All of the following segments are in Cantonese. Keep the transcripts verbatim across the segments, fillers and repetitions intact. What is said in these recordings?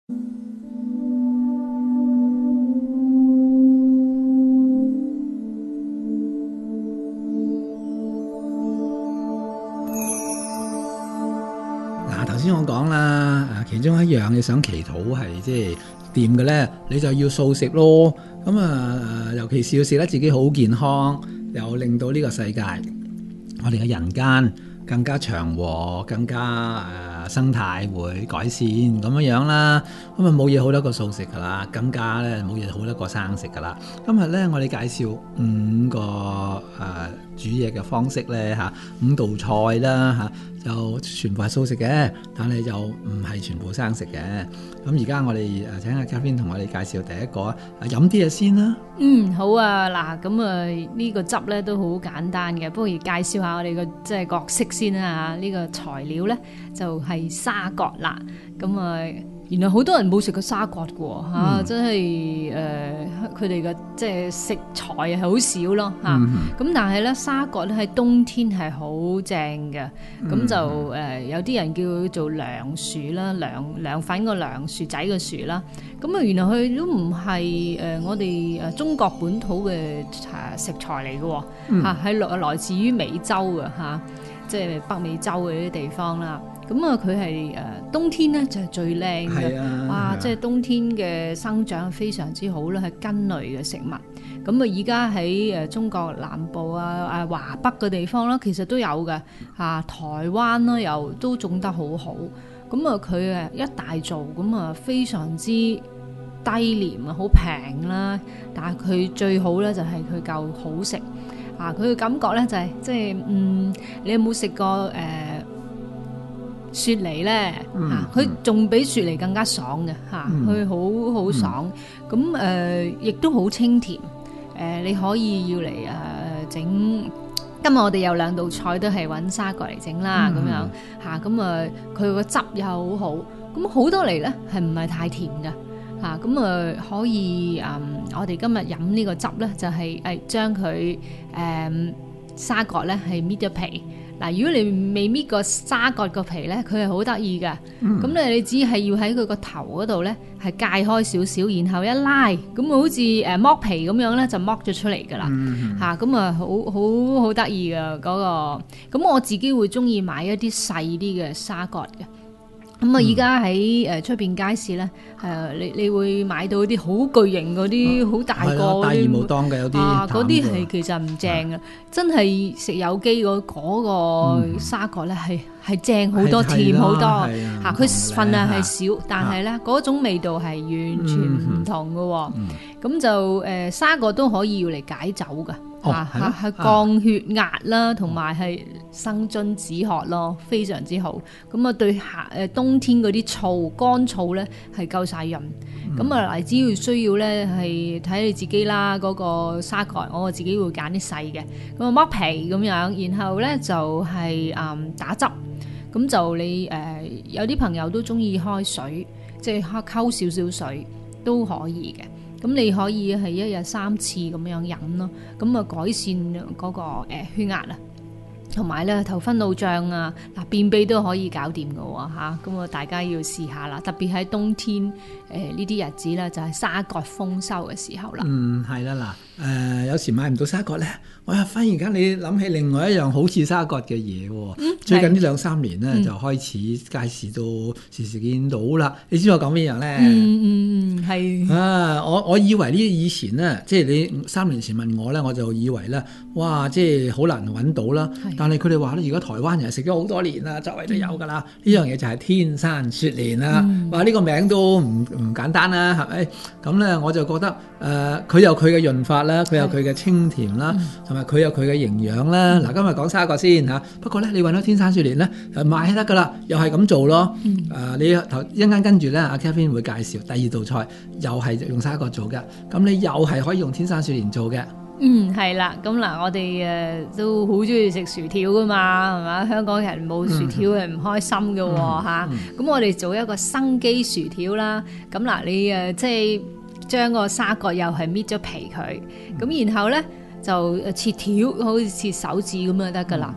嗱，頭先我講啦，誒，其中一樣你想祈禱係即係掂嘅咧，你就要素食咯。咁啊，尤其是要食得自己好健康，又令到呢個世界，我哋嘅人間更加祥和，更加誒、呃、生態會改善咁樣樣啦。咁啊冇嘢好得過素食噶啦，更加咧冇嘢好得過生食噶啦。今日咧我哋介紹五個誒、呃、煮嘢嘅方式咧嚇，五道菜啦嚇。就全部係素食嘅，但係就唔係全部生食嘅。咁而家我哋誒請阿 Catherine 同我哋介紹第一個啊，飲啲嘢先啦。 嗯，好啊，嗱，咁啊呢個汁咧都好簡單嘅，不如介紹下我哋個即係角色先啦嚇。呢個材料咧就係沙葛啦，咁啊。原來好多人冇食過沙葛嘅喎、嗯啊、真係誒佢哋嘅即係食材係好少咯嚇。咁、嗯啊、但係咧沙葛咧喺冬天係好正嘅，咁、嗯、就誒、呃、有啲人叫做涼薯啦，涼涼粉個涼薯仔嘅薯啦。咁啊原來佢都唔係誒我哋誒中國本土嘅誒食材嚟嘅喎嚇，係來、嗯、來自於美洲嘅嚇、啊，即係北美洲嘅啲地方啦。咁啊，佢係誒冬天咧就係最靚嘅，啊、哇！啊、即係冬天嘅生長非常之好啦，係根類嘅食物。咁啊，而家喺誒中國南部啊、啊華北嘅地方啦，其實都有嘅嚇，台灣啦又都種得好好。咁啊，佢誒一大造，咁啊非常之低廉啊，好平啦。但係佢最好咧就係佢夠好食啊！佢嘅感覺咧就係、是、即係嗯，你有冇食過誒？呃雪梨咧嚇，佢仲、嗯、比雪梨更加爽嘅嚇，佢好好爽，咁誒、嗯呃、亦都好清甜。誒、呃、你可以要嚟誒整，今日我哋有兩道菜都係揾沙葛嚟整啦，咁、嗯、樣嚇，咁啊佢個汁又好好，咁好多嚟咧係唔係太甜嘅嚇，咁啊可以誒、嗯、我哋今日飲呢個汁咧就係、是、誒將佢誒沙葛咧係搣咗皮。嗱，如果你未搣過沙葛個皮咧，佢係好得意嘅。咁咧、嗯，你只係要喺佢個頭嗰度咧，係界開少少，然後一拉，咁好似誒剝皮咁樣咧，就剝咗出嚟噶啦。嚇、嗯，咁啊，好好好得意嘅嗰個。咁我自己會中意買一啲細啲嘅沙葛嘅。咁啊，而家喺誒出邊街市咧，誒你你會買到啲好巨型嗰啲，好大個嗰啲，大二冇當嘅有啲，啊嗰啲係其實唔正嘅，真係食有機嗰嗰個沙葛咧係係正好多，甜好多嚇，佢份量係少，但係咧嗰種味道係完全唔同嘅。咁就誒沙葛都可以要嚟解酒㗎。嚇嚇係降血壓啦，同埋係生津止渴咯，非常之好。咁啊，對夏誒冬天嗰啲燥乾燥咧係夠晒潤。咁啊、嗯，嗱，只要需要咧係睇你自己啦。嗰、那個沙葛，我自己會揀啲細嘅。咁啊，剝皮咁樣，然後咧就係、是、誒、嗯、打汁。咁就你誒、呃、有啲朋友都中意開水，即係溝少少水都可以嘅。咁你可以係一日三次咁樣飲咯，咁啊改善嗰個誒血壓啊，同埋咧頭昏腦脹啊，嗱便秘都可以搞掂㗎喎嚇，咁啊大家要試下啦，特別喺冬天誒呢啲日子咧，就係沙葛豐收嘅時候啦。嗯，係啦嗱，誒有時買唔到沙葛咧，我又忽然間你諗起另外一樣好似沙葛嘅嘢喎。嗯，最近呢兩三年咧就開始街市都時時見到啦。你知我講咩樣咧？嗯嗯嗯，係啊，我我以為呢以前咧，即係你三年前問我咧，我就以為咧，哇，即係好難揾到啦。但係佢哋話咧，而家台灣人食咗好多年啦，周圍都有㗎啦。呢、嗯、樣嘢就係天山雪蓮啦。話呢、嗯、個名都唔唔簡單啦，係咪？咁咧我就覺得誒，佢、呃、有佢嘅潤發啦，佢有佢嘅清甜啦，同埋佢有佢嘅營養啦。嗱、嗯，今日講沙葛先嚇。不過咧，你揾到天山雪蓮咧，誒買得㗎啦，又係咁做咯。誒、嗯呃，你頭一陣間跟住咧，阿 Catherine 會介紹第二道菜，又係用沙葛做嘅。咁你又係可以用天山雪蓮做嘅。 嗯，係啦，咁嗱，我哋誒都好中意食薯條噶嘛，係嘛？香港人冇薯條係唔開心嘅喎嚇。咁我哋做一個生機薯條啦。咁嗱，你誒即係將個沙葛又係搣咗皮佢，咁然後咧就切條，好似切手指咁就得噶啦。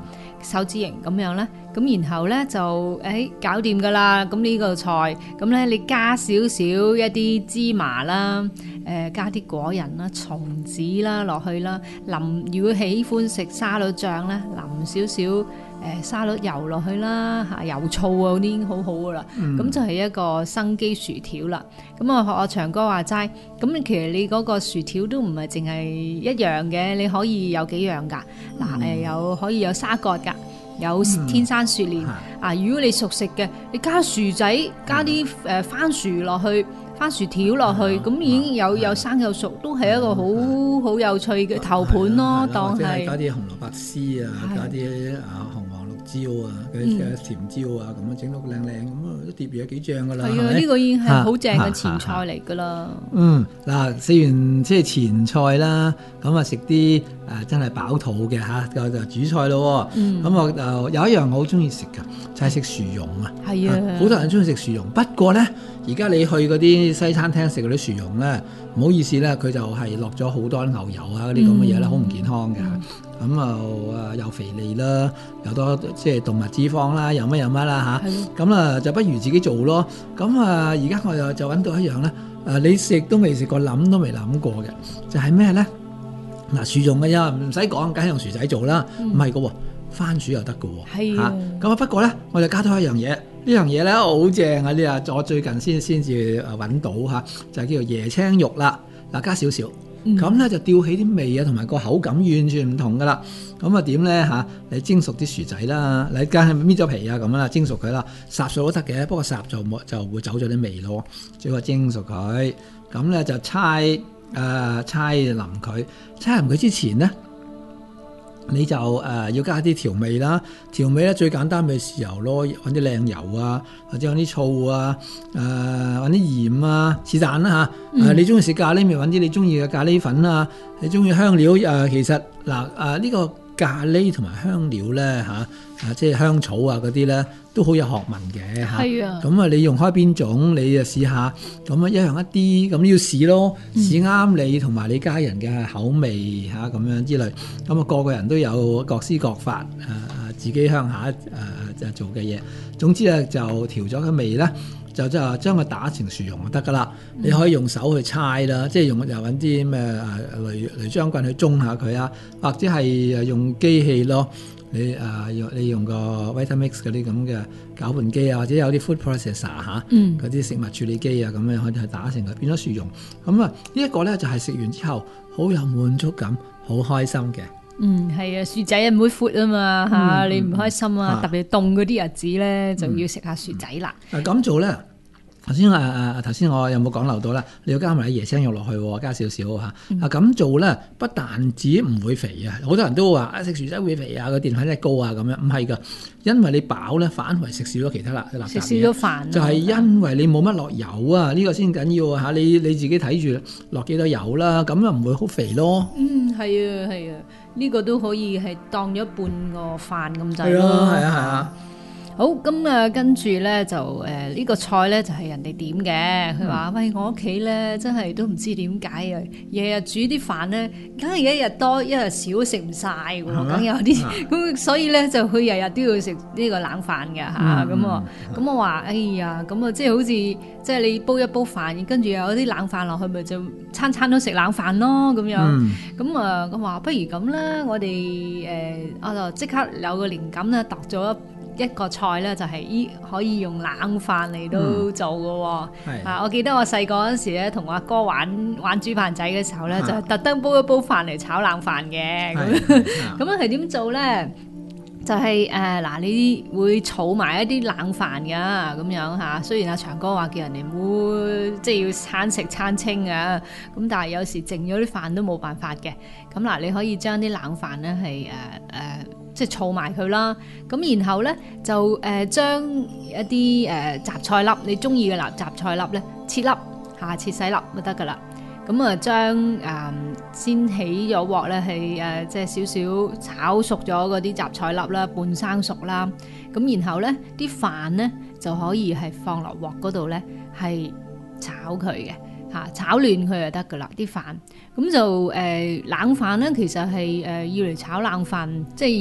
手指形咁樣咧，咁然後咧就誒、哎、搞掂噶啦。咁呢個菜咁咧，你加少少一啲芝麻啦，誒、呃、加啲果仁啦、松子啦落去啦，淋如果喜歡食沙律醬咧，淋少少誒沙律油落去啦，嚇油醋啊嗰啲已經好好噶啦。咁、嗯、就係一個生機薯條啦。咁啊學阿長哥話齋，咁其實你嗰個薯條都唔係淨係一樣嘅，你可以有幾樣㗎。嗱誒有可以有沙葛㗎。有天山雪蓮、嗯、啊！如果你熟食嘅，你加薯仔，加啲誒番薯落去，番薯條落去，咁、嗯、已經有、嗯、有生有熟，都係一個好好、嗯、有趣嘅頭盤咯。當係加啲紅蘿蔔絲啊，加啲啊紅黃綠椒啊，嗰啲甜椒啊，咁樣整到靚靚咁啊，一碟嘢幾正噶啦。係啊， 呢、呢個已經係好正嘅前菜嚟噶啦。 嗯，嗱，食完即係前菜啦，咁啊食啲誒真係飽肚嘅嚇，就就主菜咯。咁、嗯、我就有一樣我好中意食噶，就係、是、食薯蓉啊。係啊，好多人中意食薯蓉，不過咧，而家你去嗰啲西餐廳食嗰啲薯蓉咧，唔好意思咧，佢就係落咗好多牛油啊嗰啲咁嘅嘢咧，好、嗯、唔健康嘅。咁啊誒又肥膩啦，又多即係動物脂肪啦，又乜又乜啦嚇。咁啊就不如自己做咯。咁啊而家我又就揾到一樣咧，誒你食都未食過，諗都未諗過嘅，就係咩咧？嗱，薯蓉嘅啫，唔使講，梗係用薯仔做啦。唔係嘅喎，番薯又得嘅喎。嚇，咁啊不過咧，我就加多一樣嘢，呢樣嘢咧好正啊！呢啊我最近先先至誒揾到嚇，就係叫做椰青肉啦。嗱，加少少。咁、嗯、咧就吊起啲味啊，同埋個口感完全唔同噶啦。咁啊點咧嚇？你蒸熟啲薯仔啦，你梗係搣咗皮啊咁啦，蒸熟佢啦，烚熟都得嘅。不過烚就冇就會走咗啲味咯。最好蒸熟佢，咁咧就猜誒猜淋佢。猜淋佢之前咧，你就誒、呃、要加啲調味啦。調味咧最簡單咪豉油咯，揾啲靚油啊，或者揾啲醋啊，誒揾啲鹽啊，是但啦嚇。你中意食咖喱咪揾啲你中意嘅咖喱粉啊。你中意香料誒、呃，其實嗱誒呢個咖喱同埋香料咧嚇，啊即係香草啊嗰啲咧都好有學問嘅嚇。係啊。咁啊你用開邊種你就試下，咁啊一樣一啲，咁要試咯，試啱你同埋你家人嘅口味嚇咁樣之類。咁啊個個人都有各施各法誒誒、呃、自己鄉下誒就、呃、做嘅嘢。總之咧就調咗個味咧。就即係將佢打成薯蓉就得噶啦，你可以用手去猜啦，即係用又揾啲咩誒雷雷將軍去中下佢啊，或者係用機器咯，你誒用、呃、你用個 Vitamix 嗰啲咁嘅攪拌機啊，或者有啲 food processor 嚇、啊，嗰啲、嗯、食物處理機啊，咁樣可以去打成佢變咗薯蓉。咁啊呢一個咧就係食完之後好有滿足感，好開心嘅。 嗯，係啊，薯仔唔會闊啊嘛嚇，嗯、你唔開心啊，嗯、特別凍嗰啲日子咧，就要食下薯仔啦。 啊咁、嗯、做咧，頭先啊啊頭先我有冇講漏到啦？你要加埋啲椰青肉落去，加少少嚇。嗯、啊咁做咧，不但止唔會肥啊，好多人都話啊食薯仔會肥啊，個澱粉質高啊咁樣，唔係噶，因為你飽咧，反為食少咗其他垃垃圾嘢。食少咗飯。就係因為你冇乜落油啊，呢、呢個先緊要啊嚇！你你自己睇住落幾多油啦，咁又唔會好肥咯。嗯， 係啊，係啊。呢個都可以係當咗半個飯咁滯咯。 係啊，係啊，係啊。 好，咁啊，跟住咧就誒呢、呃這個菜咧就係、是、人哋點嘅。佢話、嗯：喂，我屋企咧真係都唔知點解啊，日日煮啲飯咧，梗係一日多一日少食唔晒㗎喎，梗有啲咁，啊、所以咧就佢日日都要食呢個冷飯嘅嚇。咁啊，咁我話：哎呀，咁啊，即係好似即係你煲一煲飯，跟住有啲冷飯落去，咪就餐餐都食冷飯咯咁樣。咁啊、嗯，我話不如咁啦，我哋誒、呃，我就即刻有個靈感咧，度咗一個菜咧，就係依可以用冷飯嚟到做嘅喎。嗯、啊，我記得我細個嗰時咧，同我阿哥玩玩煮飯仔嘅時候咧，啊、就特登煲一煲飯嚟炒冷飯嘅。咁咁樣係點做咧？就係誒嗱，你會儲埋一啲冷飯㗎，咁樣嚇。雖然阿長哥話叫人哋唔好即係要餐食餐清啊，咁但係有時剩咗啲飯都冇辦法嘅。咁嗱，你可以將啲冷飯咧係誒誒。呃即係儲埋佢啦，咁然後咧就誒將一啲誒雜菜粒，你中意嘅雜雜菜粒咧切粒嚇，切細粒就得噶啦。咁啊將誒先起咗鑊咧係誒即係少少炒熟咗嗰啲雜菜粒啦，半生熟啦。咁然後咧啲飯咧就可以係放落鑊嗰度咧係炒佢嘅。嚇炒嫩佢就得噶啦啲飯，咁就誒、呃、冷飯咧，其實係誒、呃、要嚟炒冷飯，即係要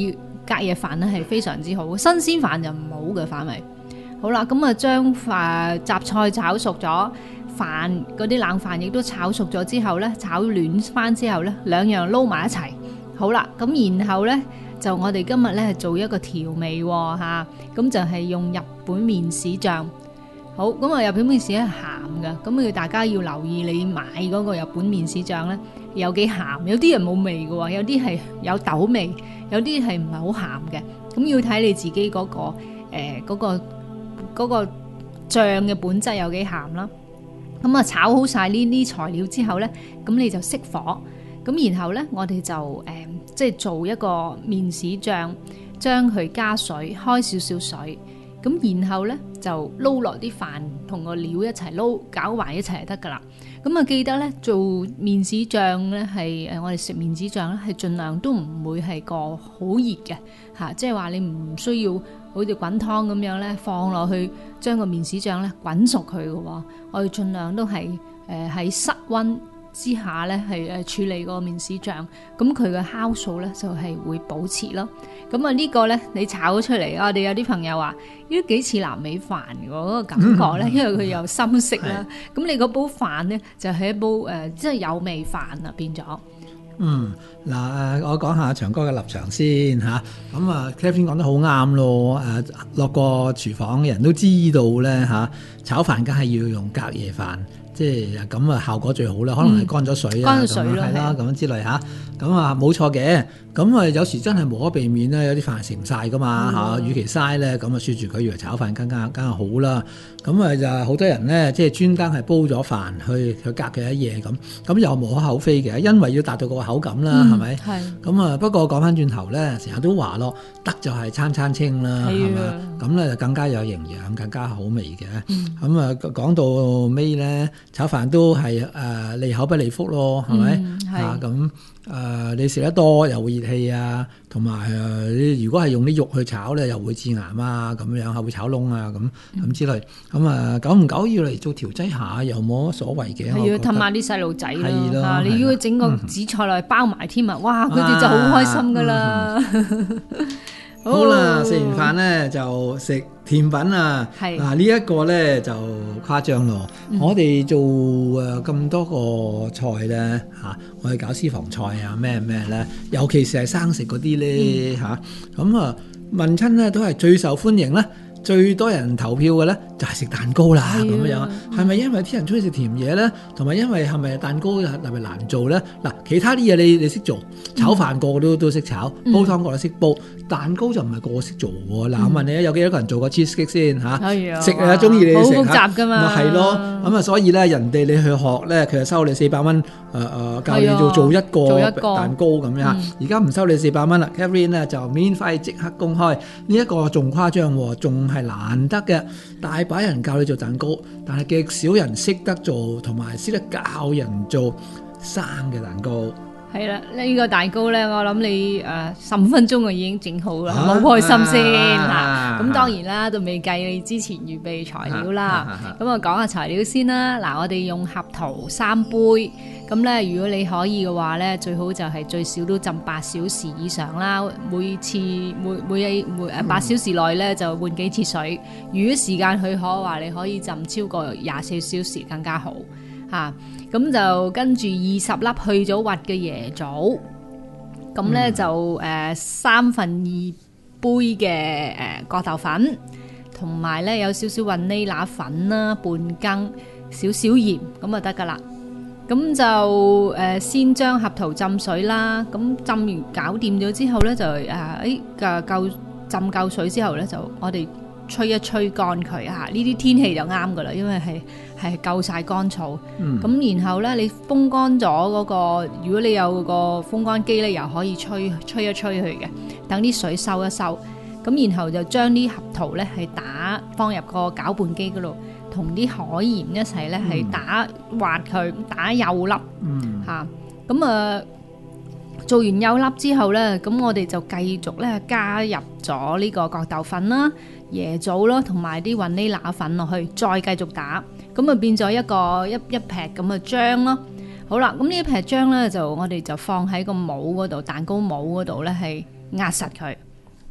隔夜飯咧係非常之好，新鮮飯就唔好嘅反為。好啦，咁啊將飯雜菜炒熟咗，飯嗰啲冷飯亦都炒熟咗之後咧，炒暖翻之後咧，兩樣撈埋一齊。好啦，咁然後咧就我哋今日咧做一個調味喎嚇，咁就係用日本麵豉醬。好，咁啊日本麵豉係鹹嘅，咁要大家要留意你買嗰個日本麵豉醬咧有幾鹹，有啲人冇味嘅喎，有啲係有豆味，有啲係唔係好鹹嘅，咁要睇你自己嗰、嗰個誒嗰、呃嗰個嗰、嗰個醬嘅本質有幾鹹啦。咁啊炒好晒呢啲材料之後咧，咁你就熄火，咁然後咧我哋就誒、呃、即係做一個麵豉醬，將佢加水，開少少水。咁然後咧就撈落啲飯同個料一齊撈，攪埋一齊就得噶啦。咁啊記得咧做麵豉醬咧係誒我哋食麵豉醬咧係盡量都唔會係個好熱嘅嚇，即係話你唔需要好似滾湯咁樣咧放落去將個麵豉醬咧滾熟佢嘅喎。我哋盡量都係誒喺室溫之下咧係誒處理個麵豉醬，咁佢嘅酵素咧就係會保持咯。咁啊呢個咧你炒咗出嚟，我哋有啲朋友話呢都幾似南美飯嘅嗰個感覺咧，因為佢有深色啦。咁你嗰煲飯咧就係一煲誒即係有味飯啊變咗。 嗯，嗱誒，我講下長哥嘅立場先嚇。咁啊 Catherine 講得好啱咯。誒，落過廚房嘅人都知道咧嚇，炒飯梗係要用隔夜飯。即係咁啊，效果最好啦。可能係乾咗水啊，咁樣係啦，咁樣之類嚇。咁啊冇錯嘅。咁啊有時真係無可避免咧，有啲飯係食唔晒噶嘛嚇。與其嘥咧，咁啊雪住佢，以為炒飯更加更加好啦。咁啊就好多人咧，即係專登係煲咗飯去去隔佢一夜咁。咁又無可厚非嘅，因為要達到個口感啦，係咪？係。咁啊不過講翻轉頭咧，成日都話咯，得就係餐餐清啦，係嘛？咁咧就更加有營養，更加好味嘅。咁啊講到尾咧。炒飯都係誒、呃、利口不利福咯，係咪？嚇咁誒你食得多又會熱氣啊，同埋誒如果係用啲肉去炒咧，又會致癌啊，咁樣係會炒燶啊，咁咁、嗯、之類。咁啊久唔久要嚟做調劑下，又冇乜所謂嘅。係要氹下啲細路仔咯。 係咯、啊， 你要整個紫菜落去包埋添啊！哇，佢哋就好開心噶啦。 好啦，食完飯咧就食甜品啊！嗱呢一個咧就誇張咯。嗯、我哋做誒咁多個菜咧嚇，我哋搞私房菜啊咩咩咧，尤其是係生食嗰啲咧嚇，咁啊問親咧都係最受歡迎咧。最多人投票嘅咧就係食蛋糕啦，咁樣係咪因為啲人中意食甜嘢咧？同埋因為係咪蛋糕特別難做咧？嗱，其他啲嘢你你識做，炒飯個個都都識炒，煲湯個個都識煲，蛋糕就唔係個個識做喎。嗱、嗯，我問你有幾多個人做過 cheesecake 先嚇？食啊，中意你食好複雜㗎嘛， 咪係咯。咁啊，所以咧人哋你去學咧，佢就收你四百蚊，誒、呃、誒教你做做一個蛋糕咁樣。而家唔收你四百蚊啦 Catherine 咧就免費即刻公開，呢、這、一個仲誇張喎，仲係難得嘅，大把人教你做蛋糕，但係極少人識得做，同埋識得教人做生嘅蛋糕。係啦，呢、這個蛋糕咧，我諗你誒十五分鐘就已經整好啦，好、啊、開心先嚇。咁、啊啊、當然啦，都未計你之前預備材料啦。咁啊，講下材料先啦。嗱，我哋用合桃三杯。咁咧，如果你可以嘅話咧，最好就係最少都浸八小時以上啦。每次每每每誒八小時內咧就換幾次水。如果時間許可嘅話，你可以浸超過廿四小時更加好嚇。咁、啊、就跟住二十粒去咗核嘅椰棗，咁咧、嗯、就誒、呃、三分二杯嘅誒、呃、角豆粉，同埋咧有少少雲呢拿粉啦，半羹，少少鹽咁就得噶啦。咁就誒、呃、先將合桃浸水啦，咁浸完搞掂咗之後咧就誒誒嘅夠浸夠水之後咧就我哋吹一吹乾佢嚇，呢啲天氣就啱噶啦，因為係係夠晒乾燥。咁、嗯、然後咧你風乾咗嗰個，如果你有個風乾機咧，又可以吹吹一吹佢嘅，等啲水收一收。咁然後就將啲合桃咧係打放入個攪拌機嗰度。同啲海鹽一齊咧，係打滑佢，打幼粒嚇。咁啊，做完幼粒之後咧，咁我哋就繼續咧加入咗呢個角豆粉啦、椰棗啦，同埋啲雲呢拿粉落去，再繼續打。咁啊變咗一個一一劈咁嘅漿咯。好啦，咁呢一劈漿咧就我哋就放喺個模嗰度，蛋糕模嗰度咧係壓實佢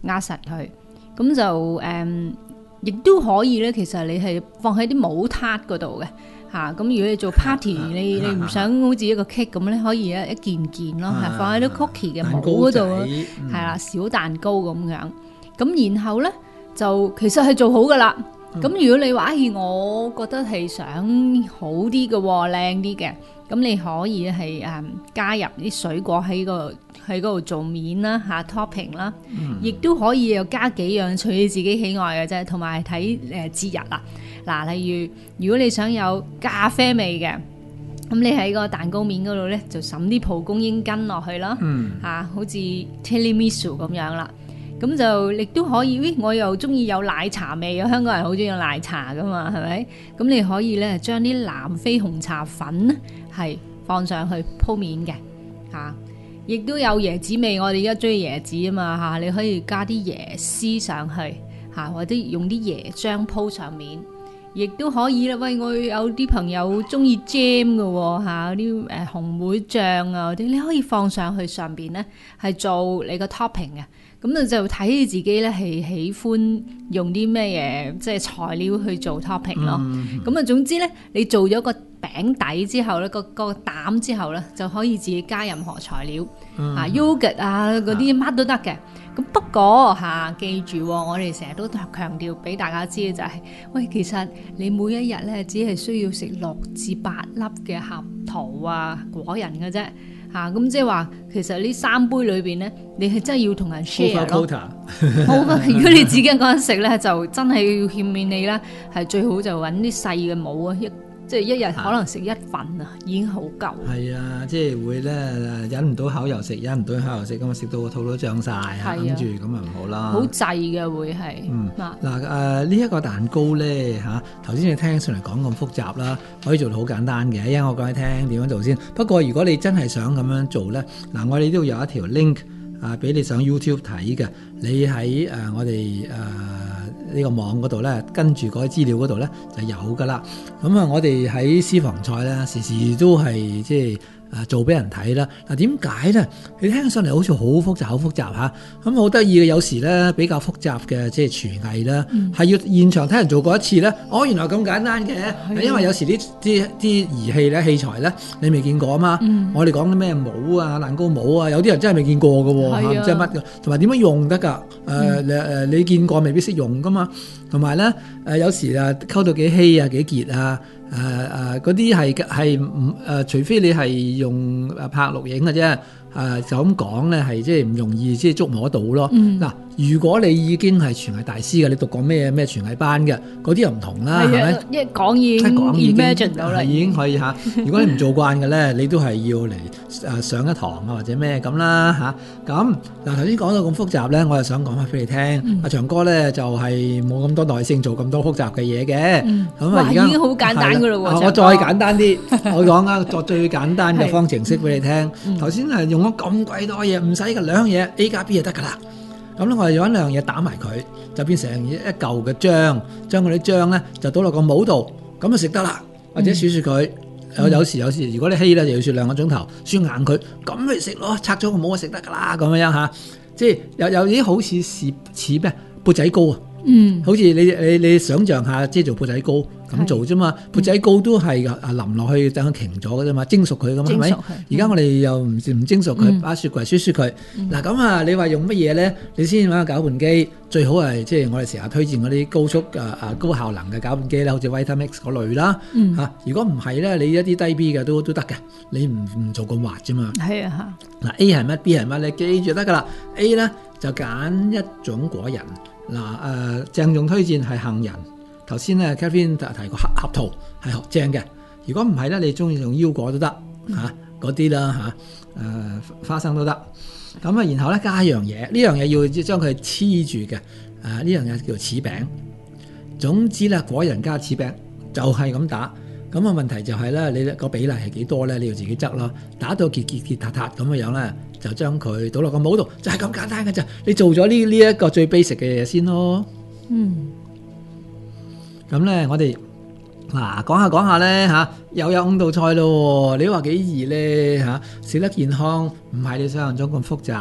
壓實佢，咁就誒亦都可以咧。其實你係放喺啲冇撻嗰度嘅嚇。咁、啊、如果你做 party，、啊、你你唔想好似一個 cake 咁咧，可以一一件件咯，係、啊、放喺啲 cookie 嘅帽嗰度，係啦、嗯，小蛋糕咁樣。咁然後咧就其實係做好噶啦。咁、嗯、如果你話，哎，我覺得係想好啲嘅，靚啲嘅，咁你可以係誒、嗯、加入啲水果喺個喺嗰度做面啦嚇、啊、topping 啦，亦都、嗯、可以又加幾樣隨你自己喜愛嘅啫，同埋睇誒節日啦。嗱、啊，例如如果你想有咖啡味嘅，咁你喺個蛋糕面嗰度咧就揼啲蒲公英根落去啦，嚇、嗯啊，好似 tiramisu 咁樣啦。咁就亦都可以，咦！我又中意有奶茶味，有香港人好中意有奶茶噶嘛，係咪？咁你可以咧將啲南非紅茶粉咧係放上去鋪面嘅，嚇、啊！亦都有椰子味，我哋而家中意椰子啊嘛，嚇、啊！你可以加啲椰絲上去，嚇、啊，或者用啲椰漿鋪上面，亦都可以啦。喂，我有啲朋友中意 jam 嘅喎，嚇，啲誒紅莓醬啊嗰啲，你可以放上去上邊咧，係做你個 topping 嘅。咁你就睇你自己咧，係喜歡用啲咩嘢即係材料去做 topping 咯。咁啊、嗯，總之咧，你做咗個餅底之後咧，個個膽之後咧，就可以自己加任何材料，嗯、啊 yogurt 啊嗰啲乜都得嘅。咁不過嚇、啊，記住、哦，我哋成日都強調俾大家知嘅就係、是，喂，其實你每一日咧，只係需要食六至八粒嘅合桃啊果仁嘅啫。嚇，咁即係話，其實呢三杯裏邊咧，你係真係要同人 share 咯。好，如果你自己一個人食咧，就真係要勸勉你啦，係最好就揾啲細嘅帽啊，一即係一日可能食一份啊，已經好夠。係啊，即係會咧忍唔到口又食，忍唔到口又食，咁啊食到個肚都脹晒，跟住咁啊唔好啦。好滯嘅會係。嗯，嗱誒呢一個蛋糕咧嚇，頭先你聽上嚟講咁複雜啦，可以做到好簡單嘅，因為我講你聽點樣做先。不過如果你真係想咁樣做咧，嗱我哋都有一條 link 啊，俾你上 YouTube 睇嘅，你喺誒、呃、我哋誒。呃呢個網嗰度咧，跟住嗰啲資料嗰度咧就有噶啦。咁啊，我哋喺私房菜咧，時時都係即係誒做俾人睇啦。嗱點解咧？你聽上嚟好似好複雜，好複雜嚇。咁好得意嘅，有時咧比較複雜嘅即係廚藝啦，係、嗯、要現場睇人做過一次咧。哦，原來咁簡單嘅，的因為有時啲啲啲儀器咧、器材咧，你未見過啊嘛。嗯、我哋講啲咩帽啊、蛋糕帽啊，有啲人真係未見過嘅喎，唔知係乜嘅，同埋點樣用得㗎？誒、呃、誒、嗯、你見過未必識用㗎嘛。同埋咧，誒、呃、有時啊溝到幾稀啊幾結啊，誒誒嗰啲係係唔誒，除非你係用誒拍錄影嘅啫，誒、呃、就咁講咧係即係唔容易即係捉摸到咯。嗱、嗯，如果你已經係廚藝大師嘅，你讀過咩咩廚藝班嘅，嗰啲又唔同啦，係咪？一講已經 imagine 到啦，已經可以嚇。如果你唔做慣嘅咧，你都係要嚟誒上一堂啊或者咩咁啦嚇。咁嗱頭先講到咁複雜咧，我又想講翻俾你聽。阿、嗯、長哥咧就係冇咁多耐性做咁多複雜嘅嘢嘅。咁啊而家已經好簡單㗎啦喎。我再簡單啲，我講啊作最簡單嘅方程式俾你聽。頭先係用咗咁鬼多嘢，唔使嘅兩樣嘢 A 加 B 就得㗎啦。咁咧，我哋用兩樣嘢打埋佢，就變成一嚿嘅漿，將嗰啲漿咧就倒落個帽度，咁就食得啦。或者雪雪佢，有、嗯、有時有時，如果你稀咧，就要雪兩個鐘頭，雪硬佢，咁咪食咯。拆咗個帽就食得噶啦，咁樣嚇。即係有有啲好似似似咩缽仔糕啊，嗯，好似你你你想象下，即係做缽仔糕咁做啫嘛。缽仔糕都係啊淋落去等佢凝咗嘅啫嘛，蒸熟佢咁係咪？而家我哋又唔唔蒸熟佢，擺雪櫃雪雪佢。嗱咁啊，你話用乜嘢咧？你先揾個攪拌機，最好係即係我哋成日推薦嗰啲高速啊啊高效能嘅攪拌機啦，好似 Vitamix 嗰類啦嚇。如果唔係咧，你一啲低 B 嘅都都得嘅，你唔唔做咁滑啫嘛。係啊嚇。嗱 A 係乜 B 係乜你記住得噶啦。A 咧就揀一種果仁。嗱誒，鄭重推薦係杏仁。頭先咧 Catherine 提過合合桃係正嘅。如果唔係咧，你中意用腰果都得嚇，嗰啲啦嚇，誒花生都得。咁啊，然後咧加一樣嘢，呢樣嘢要將佢黐住嘅。誒呢樣嘢叫做柿餅。總之咧，果仁加柿餅就係咁打。咁啊問題就係咧，你個比例係幾多咧？你要自己執咯。打到結結結塌塌咁嘅樣咧，就將佢倒落個帽度，就係咁簡單嘅啫。你做咗呢呢一個最 basic 嘅嘢先咯。嗯。咁咧，我哋嗱講下講下咧嚇，又有五道菜咯。你話幾易咧嚇？食得健康唔係你想象中咁複雜，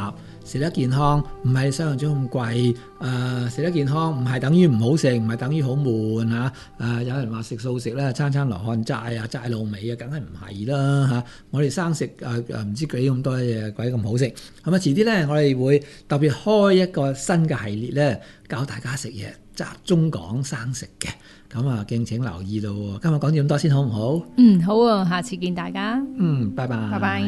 食得健康唔係想象中咁貴，誒、呃、食得健康唔係等於唔好食，唔係等於好悶嚇。誒、呃、有人話食素食咧，餐餐羅漢齋啊、齋滷味啊，梗係唔係啦嚇。我哋生食誒誒唔知幾咁多嘢鬼咁好食。咁啊遲啲咧，我哋會特別開一個新嘅系列咧，教大家食嘢，集中講生食嘅。咁啊，敬請留意到喎。今日講咗咁多先好唔好？ 嗯，好啊，下次見大家。 嗯，拜拜。 拜拜。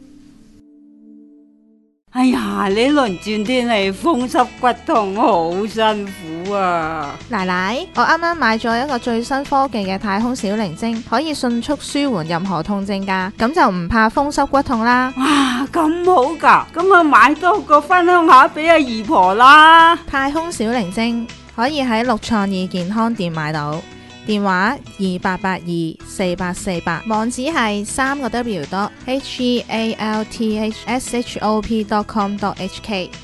哎呀，呢輪轉天氣風濕骨痛好辛苦啊！ 奶奶，我啱啱買咗一個最新科技嘅太空小靈精，可以迅速舒緩任何痛症㗎，咁就唔怕風濕骨痛啦。 哇，咁好㗎，咁啊買多個分享下俾阿姨婆啦。 太空小靈精可以喺六創意健康店買到，電話二八八二四八四八，網址係三個 W dot H E A L T H S H O P dot com dot H K。